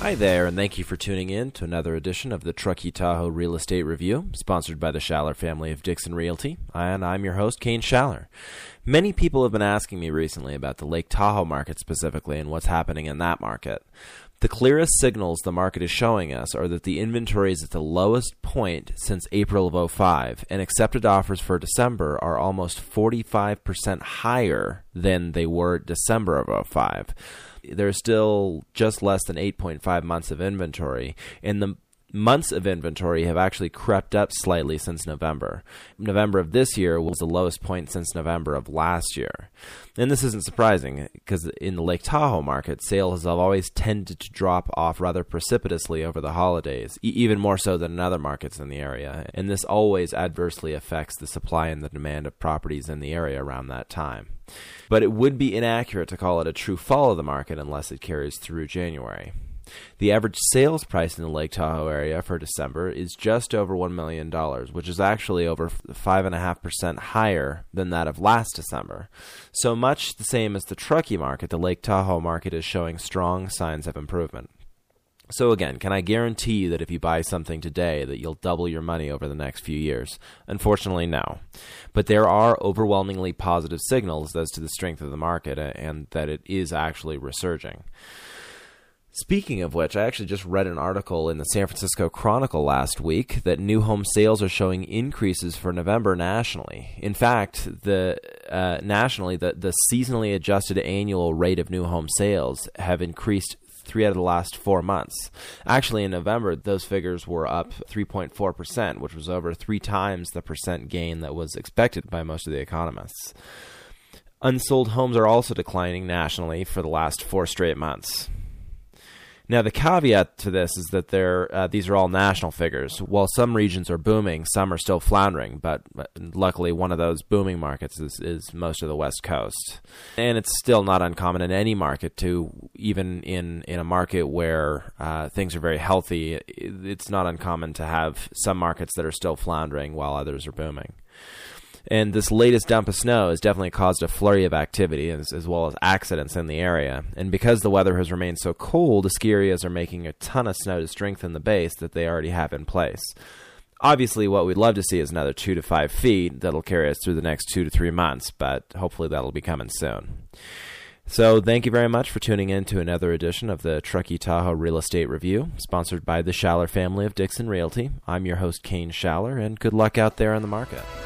Hi there, and thank you for tuning in to another edition of the Truckee Tahoe Real Estate Review, sponsored by the Schaller family of Dixon Realty, and I'm your host, Kane Schaller. Many people have been asking me recently about the Lake Tahoe market specifically and what's happening in that market. The clearest signals the market is showing us are that the inventory is at the lowest point since April of 2005, and accepted offers for December are almost 45% higher than they were December of 2005. There's still just less than 8.5 months of inventory, and the months of inventory have actually crept up slightly since November. November of this year was the lowest point since November of last year. And this isn't surprising, because in the Lake Tahoe market, sales have always tended to drop off rather precipitously over the holidays, even more so than in other markets in the area. And this always adversely affects the supply and the demand of properties in the area around that time. But it would be inaccurate to call it a true fall of the market unless it carries through January. The average sales price in the Lake Tahoe area for December is just over $1 million, which is actually over 5.5% higher than that of last December. So much the same as the Truckee market, the Lake Tahoe market is showing strong signs of improvement. So again, can I guarantee you that if you buy something today that you'll double your money over the next few years? Unfortunately, no. But there are overwhelmingly positive signals as to the strength of the market and that it is actually resurging. Speaking of which, I actually just read an article in the San Francisco Chronicle last week that new home sales are showing increases for November nationally. In fact, nationally, the seasonally adjusted annual rate of new home sales have increased 3 out of the last 4 months. Actually, in November, those figures were up 3.4%, which was over 3 times the percent gain that was expected by most of the economists. Unsold homes are also declining nationally for the last 4 straight months. Now, the caveat to this is that these are all national figures. While some regions are booming, some are still floundering, but luckily one of those booming markets is most of the West Coast. And it's still not uncommon in any market to, even in a market where things are very healthy, it's not uncommon to have some markets that are still floundering while others are booming. And this latest dump of snow has definitely caused a flurry of activity as well as accidents in the area. And because the weather has remained so cold, the ski areas are making a ton of snow to strengthen the base that they already have in place. Obviously, what we'd love to see is another 2 to 5 feet that'll carry us through the next 2 to 3 months, but hopefully that'll be coming soon. So thank you very much for tuning in to another edition of the Truckee Tahoe Real Estate Review, sponsored by the Schaller family of Dixon Realty. I'm your host, Kane Schaller, and good luck out there on the market.